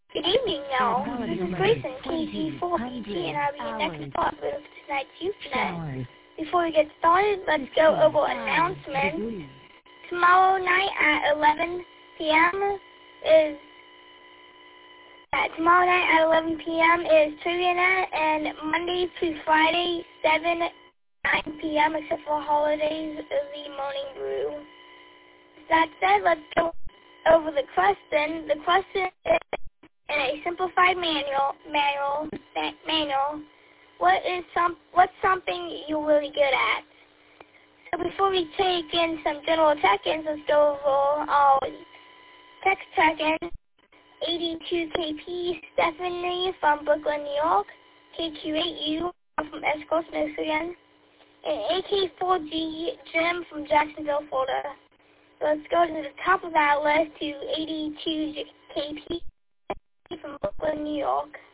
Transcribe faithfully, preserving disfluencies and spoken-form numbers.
Good evening, y'all. This is Grayson, K G four B T, and I'll be your next stop of tonight's youth tonight. Before we get started, let's go over announcements. Tomorrow night at eleven p.m. is uh, tomorrow night at eleven p.m. is Trivia Night, and Monday through Friday, seven nine p.m. except for holidays, the Morning Brew. That said, let's go over the question. The question is, in a simplified manual, manual, manual, what is some, what's something you're really good at? So before we take in some general check-ins, let's go over our text check-in. eighty-two K P, Stephanie from Brooklyn, New York. K Q eight U from Escort, Michigan. And A K four G, Jim from Jacksonville, Florida. So let's go to the top of that list to eighty-two K P from Brooklyn, New York.